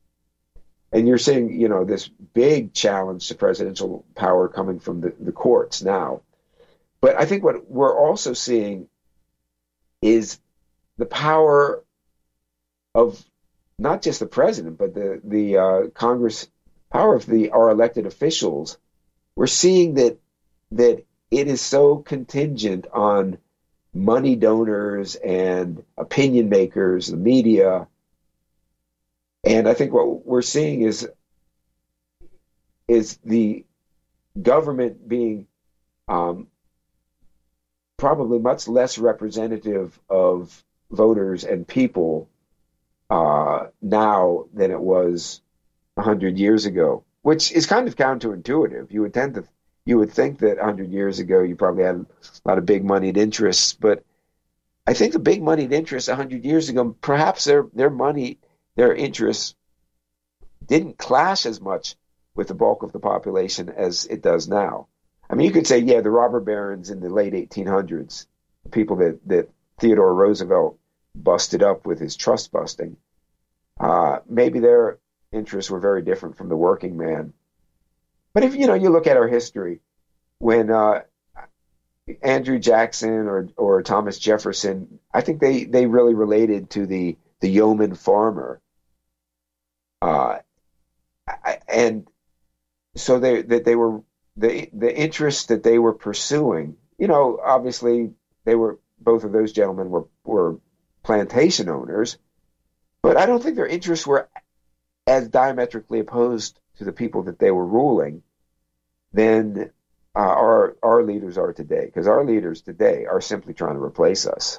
And you're seeing, you know, this big challenge to presidential power coming from the, the courts now. But I think what we're also seeing is the power of not just the president, but the the uh, Congress, power of the our elected officials. We're seeing that that it is so contingent on money donors and opinion makers, the media. And I think what we're seeing is is the government being um, probably much less representative of voters and people uh, now than it was one hundred years ago, which is kind of counterintuitive. You would tend to, you would think that one hundred years ago you probably had a lot of big moneyed interests, but I think the big moneyed interests one hundred years ago, perhaps their their money, their interests didn't clash as much with the bulk of the population as it does now. I mean, you could say, yeah, the robber barons in the late eighteen hundreds, the people that, that Theodore Roosevelt busted up with his trust busting, uh, maybe their interests were very different from the working man. But if, you know, you look at our history, when uh, Andrew Jackson or or Thomas Jefferson, I think they, they really related to the, the yeoman farmer. Uh, and so they that they were the the interests that they were pursuing, you know, obviously they were, both of those gentlemen were, were plantation owners, but I don't think their interests were as diametrically opposed to the people that they were ruling than uh, our our leaders are today, because our leaders today are simply trying to replace us.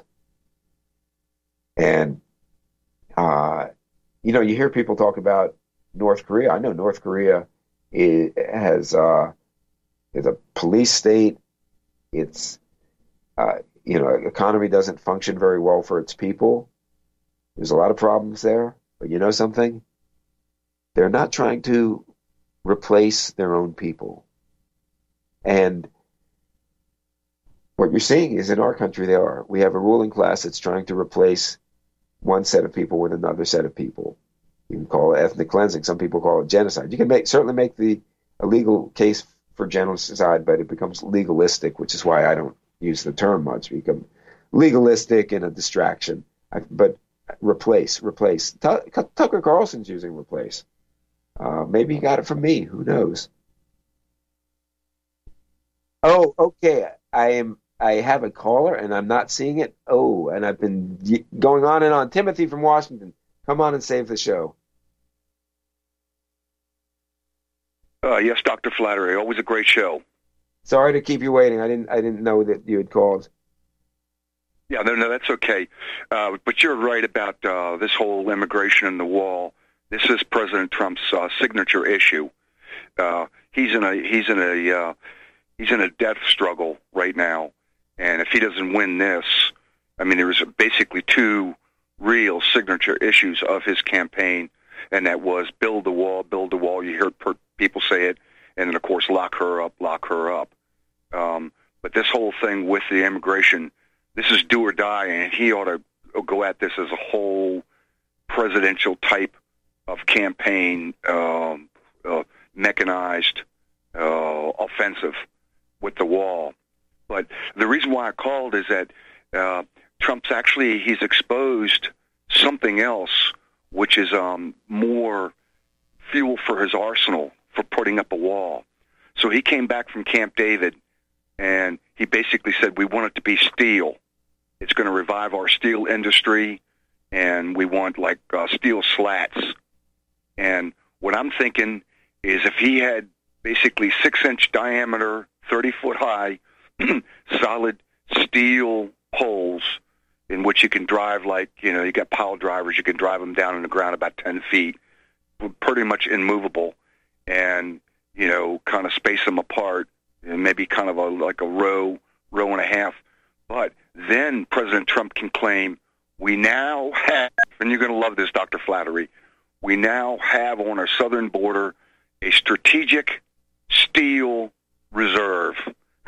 And uh, you know, you hear people talk about North Korea. I know North Korea is, has uh, is a police state. It's uh, you know, economy doesn't function very well for its people. There's a lot of problems there. But you know something? They're not trying to replace their own people. And what you're seeing is in our country, they are. We have a ruling class that's trying to replace one set of people with another set of people. You can call it ethnic cleansing. Some people call it genocide. You can make certainly make the a legal case for genocide, but it becomes legalistic, which is why I don't use the term much. It becomes legalistic and a distraction. I, but replace, replace. T- Tucker Carlson's using replace. Uh, maybe he got it from me. Who knows? Oh, okay. I am. I have a caller, and I'm not seeing it. Oh, and I've been y- going on and on. Timothy from Washington, come on and save the show. Uh, yes, Doctor Flattery. Always a great show. Sorry to keep you waiting. I didn't. I didn't know that you had called. Yeah, no, no, that's okay. Uh, but you're right about uh, this whole immigration and the wall. This is President Trump's uh, signature issue. Uh, he's in a he's in a uh, he's in a death struggle right now, and if he doesn't win this, I mean, there was basically two real signature issues of his campaign, and that was build the wall, build the wall. You heard per- people say it, and then of course lock her up, lock her up. Um, but this whole thing with the immigration, this is do or die, and he ought to go at this as a whole presidential type of campaign, um, uh, mechanized uh, offensive with the wall. But the reason why I called is that uh, Trump's actually, he's exposed something else, which is um, more fuel for his arsenal for putting up a wall. So he came back from Camp David, and he basically said, we want it to be steel. It's going to revive our steel industry, and we want like uh, steel slats. And what I'm thinking is if he had basically six-inch diameter, thirty-foot high, solid steel poles in which you can drive like, you know, you got pile drivers, you can drive them down in the ground about ten feet, pretty much immovable, and, you know, kind of space them apart, and maybe kind of a, like a row, row and a half. But then President Trump can claim, we now have, and you're going to love this, Doctor Flattery, we now have on our southern border a strategic steel reserve.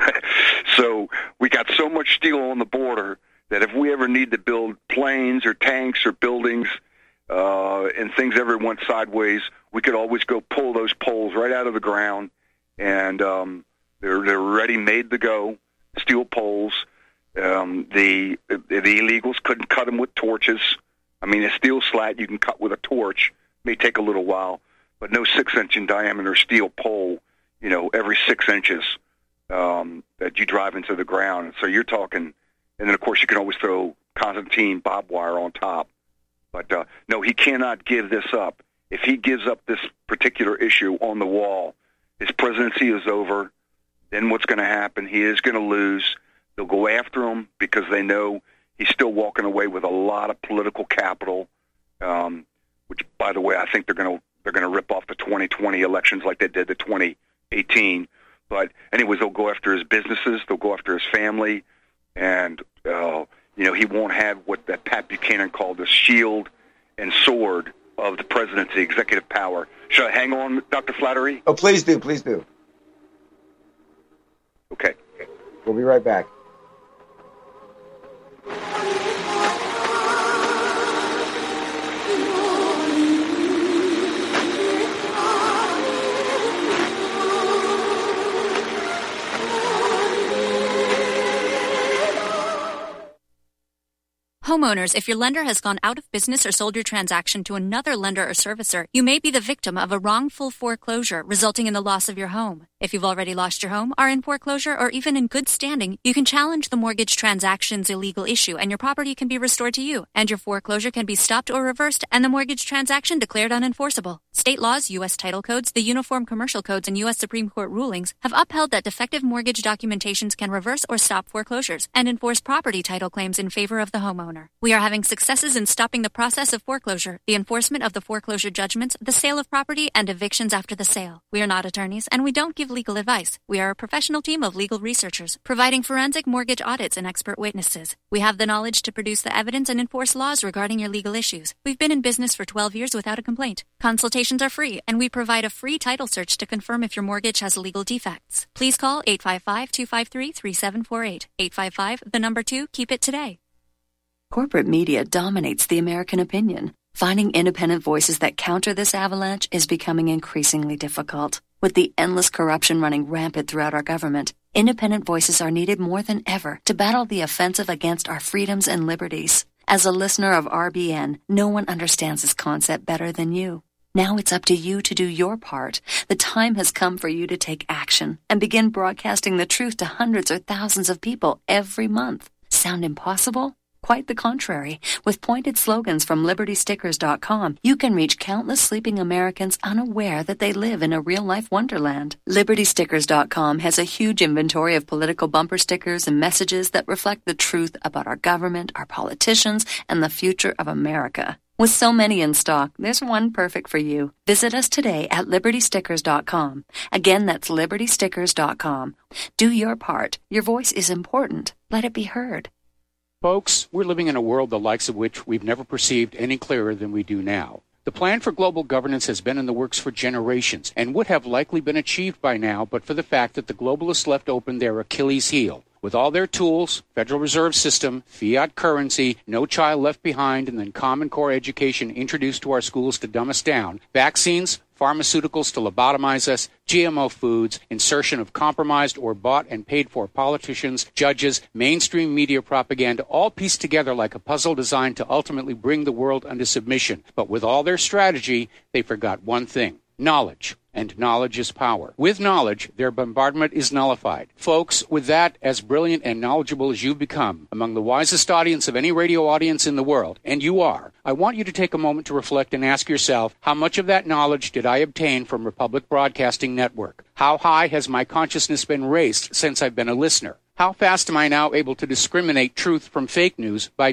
So we got so much steel on the border that if we ever need to build planes or tanks or buildings uh, and things ever went sideways, we could always go pull those poles right out of the ground, and um, they're they're ready, made to go, steel poles. Um, the the illegals couldn't cut them with torches. I mean, a steel slat you can cut with a torch. May take a little while, but no six-inch in diameter steel pole, you know, every six inches um, that you drive into the ground. So you're talking, and then, of course, you can always throw Constantine barbed wire on top. But, uh, no, he cannot give this up. If he gives up this particular issue on the wall, his presidency is over. Then what's going to happen? He is going to lose. They'll go after him because they know he's still walking away with a lot of political capital, um, which, by the way, I think they're going to they're going to rip off the twenty twenty elections like they did the twenty eighteen. But anyways, they'll go after his businesses, they'll go after his family, and uh, you know, he won't have what that Pat Buchanan called the shield and sword of the presidency, executive power. Should I hang on, Doctor Flattery? Oh, please do, please do. Okay. We'll be right back. Homeowners, if your lender has gone out of business or sold your transaction to another lender or servicer, you may be the victim of a wrongful foreclosure resulting in the loss of your home. If you've already lost your home, are in foreclosure, or even in good standing, you can challenge the mortgage transaction's illegal issue and your property can be restored to you, and your foreclosure can be stopped or reversed and the mortgage transaction declared unenforceable. State laws, U S title codes, the Uniform Commercial Codes, and U S Supreme Court rulings have upheld that defective mortgage documentations can reverse or stop foreclosures and enforce property title claims in favor of the homeowner. We are having successes in stopping the process of foreclosure, the enforcement of the foreclosure judgments, the sale of property, and evictions after the sale. We are not attorneys, and we don't give legal advice. We are a professional team of legal researchers, providing forensic mortgage audits and expert witnesses. We have the knowledge to produce the evidence and enforce laws regarding your legal issues. We've been in business for twelve years without a complaint. Consultations are free, and we provide a free title search to confirm if your mortgage has legal defects. Please call eight five five, two five three, three seven four eight. eight five five, the number two, keep it today. Corporate media dominates the American opinion. Finding independent voices that counter this avalanche is becoming increasingly difficult. With the endless corruption running rampant throughout our government, independent voices are needed more than ever to battle the offensive against our freedoms and liberties. As a listener of R B N, no one understands this concept better than you. Now it's up to you to do your part. The time has come for you to take action and begin broadcasting the truth to hundreds or thousands of people every month. Sound impossible? Quite the contrary. With pointed slogans from Liberty Stickers dot com, you can reach countless sleeping Americans unaware that they live in a real-life wonderland. Liberty Stickers dot com has a huge inventory of political bumper stickers and messages that reflect the truth about our government, our politicians, and the future of America. With so many in stock, there's one perfect for you. Visit us today at Liberty Stickers dot com. Again, that's Liberty Stickers dot com. Do your part. Your voice is important. Let it be heard. Folks, we're living in a world the likes of which we've never perceived any clearer than we do now. The plan for global governance has been in the works for generations and would have likely been achieved by now but for the fact that the globalists left open their Achilles heel. With all their tools, Federal Reserve System, fiat currency, no child left behind, and then Common Core education introduced to our schools to dumb us down, vaccines, pharmaceuticals to lobotomize us, G M O foods, insertion of compromised or bought and paid for politicians, judges, mainstream media propaganda, all pieced together like a puzzle designed to ultimately bring the world under submission. But with all their strategy, they forgot one thing: knowledge. And knowledge is power. With knowledge, their bombardment is nullified. Folks, with that, as brilliant and knowledgeable as you've become, among the wisest audience of any radio audience in the world, and you are, I want you to take a moment to reflect and ask yourself, how much of that knowledge did I obtain from Republic Broadcasting Network? How high has my consciousness been raised since I've been a listener? How fast am I now able to discriminate truth from fake news by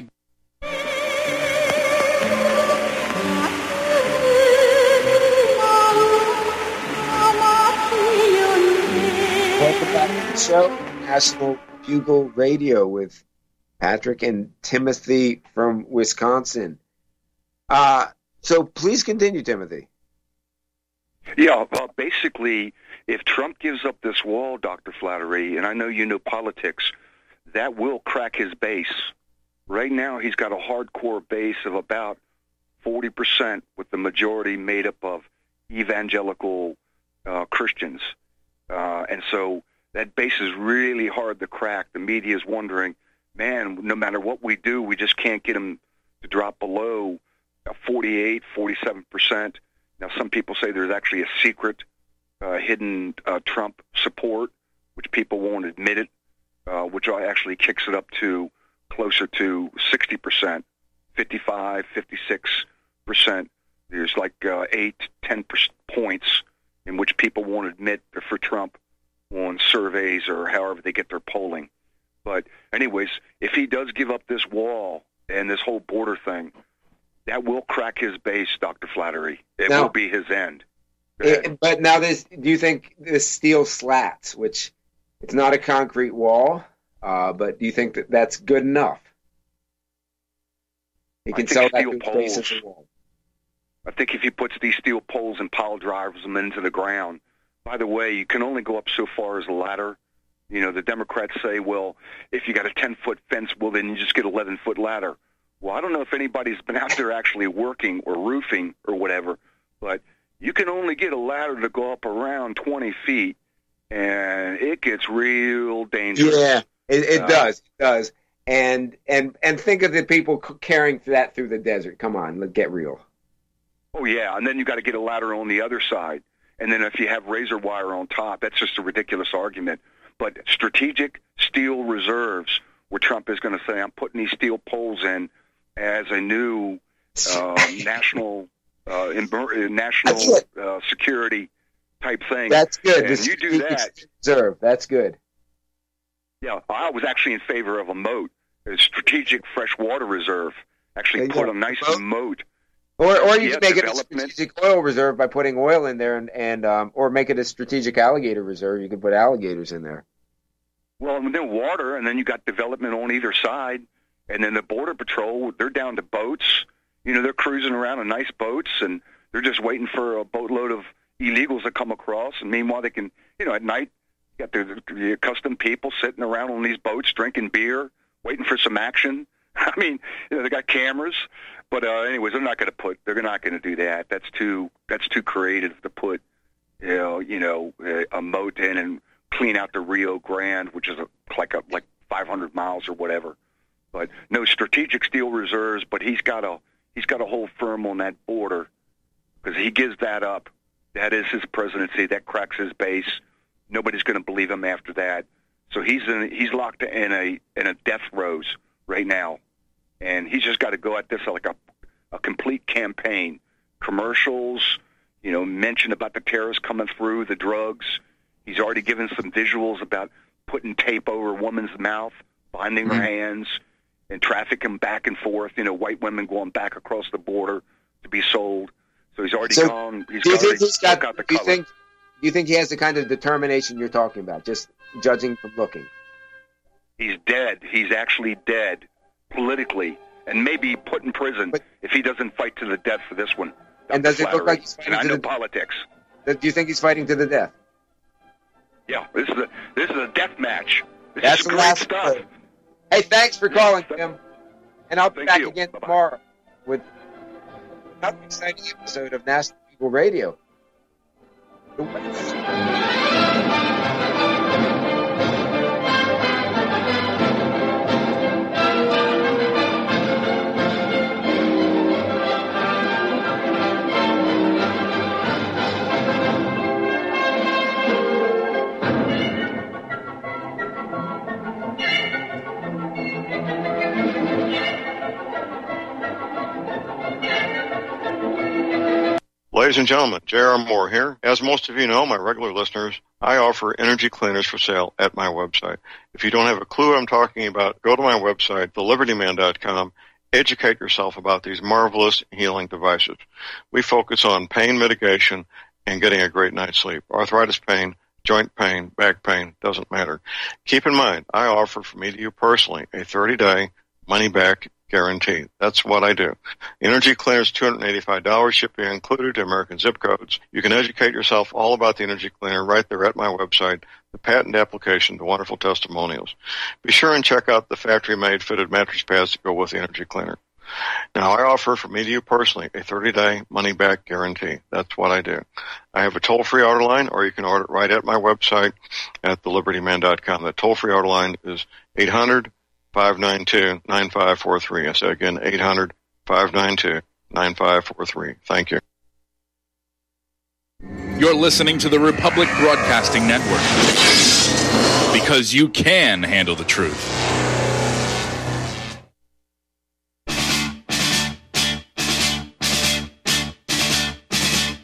Welcome back to the show, National Bugle Radio, with Patrick and Timothy from Wisconsin. Uh, so please continue, Timothy. Yeah, well, basically, if Trump gives up this wall, Doctor Flattery, and I know you know politics, that will crack his base. Right now, he's got a hardcore base of about forty percent, with the majority made up of evangelical uh, Christians. Uh, and so that base is really hard to crack. The media is wondering, man, no matter what we do, we just can't get them to drop below forty-eight, forty-seven percent. Now, some people say there's actually a secret uh, hidden uh, Trump support, which people won't admit it, uh, which actually kicks it up to closer to sixty percent, fifty-five, fifty-six percent. There's like uh, eight, ten points in which people won't admit they're for Trump on surveys or however they get their polling. But anyways, if he does give up this wall and this whole border thing, that will crack his base, Doctor Flattery. It now, will be his end. It, but now, this, do you think this steel slats, which it's not a concrete wall, uh, but do you think that that's good enough? He can sell that to base as a wall. I think if he puts these steel poles and pile drivers them into the ground. By the way, you can only go up so far as a ladder. You know, the Democrats say, well, if you got a ten-foot fence, well, then you just get an eleven-foot ladder. Well, I don't know if anybody's been out there actually working or roofing or whatever, but you can only get a ladder to go up around twenty feet, and it gets real dangerous. Yeah, it, it uh, does. It does. And and and think of the people carrying that through the desert. Come on, let's get real. Oh, yeah, and then you got to get a ladder on the other side. And then if you have razor wire on top, that's just a ridiculous argument. But strategic steel reserves, where Trump is going to say, I'm putting these steel poles in as a new uh, national uh, national uh, security type thing. That's good. And you do that. Reserve. That's good. Yeah, I was actually in favor of a moat, a strategic freshwater reserve. Actually Yeah, put yeah. a nice Moat? moat. Or or you Yeah, can make it a development. strategic oil reserve by putting oil in there, and, and um, or make it a strategic alligator reserve. You can put alligators in there. Well, and then water, and then you got development on either side, and then the Border Patrol, they're down to boats. You know, they're cruising around in nice boats, and they're just waiting for a boatload of illegals to come across. And meanwhile, they can, you know, at night, you got the, the accustomed people sitting around on these boats drinking beer, waiting for some action. I mean, you know, they got cameras. But uh, anyways, they're not going to put. They're not going to do that. That's too. That's too creative to put. You know, you know, a moat in and clean out the Rio Grande, which is a, like a, like five hundred miles or whatever. But no strategic steel reserves. But he's got a he's got to hold firm on that border, because he gives that up. That is his presidency. That cracks his base. Nobody's going to believe him after that. So he's in, he's locked in a in a death throes right now. And he's just got to go at this like a, a complete campaign. Commercials, you know, mention about the terrorists coming through, the drugs. He's already given some visuals about putting tape over a woman's mouth, binding her hands, and trafficking back and forth. You know, white women going back across the border to be sold. So he's already So, gone. He's do you already think he's got? out the Do you color. think? Do you think he has the kind of determination you're talking about? Just judging from looking. He's dead. He's actually dead politically, and maybe put in prison But- if he doesn't fight to the death for this one. And Doctor does it look Flattery. like he's fighting And I to know the- politics. Do you think he's fighting to the death? Yeah, this is a this is a death match. This That's is the great last stuff. word. Hey, thanks for calling, Tim. And I'll be Thank back you. again Bye-bye. tomorrow with another exciting episode of National People Radio. The West. Ladies and gentlemen, J R. Moore here. As most of you know, my regular listeners, I offer energy cleaners for sale at my website. If you don't have a clue what I'm talking about, go to my website, the liberty man dot com. Educate yourself about these marvelous healing devices. We focus on pain mitigation and getting a great night's sleep. Arthritis pain, joint pain, back pain, doesn't matter. Keep in mind, I offer for me to you personally a thirty-day money-back guarantee. That's what I do. Energy Cleaners, two hundred eighty-five dollars, shipping included to American zip codes. You can educate yourself all about the Energy Cleaner right there at my website, the patent application, the wonderful testimonials. Be sure and check out the factory-made fitted mattress pads that go with the Energy Cleaner. Now, I offer for me to you personally a thirty-day money-back guarantee. That's what I do. I have a toll-free order line, or you can order it right at my website at the liberty man dot com. The toll-free order line is eight hundred, five nine two, nine five four three. I say again, eight hundred, five nine two, nine five four three. Thank you. You're listening to the Republic Broadcasting Network, because you can handle the truth.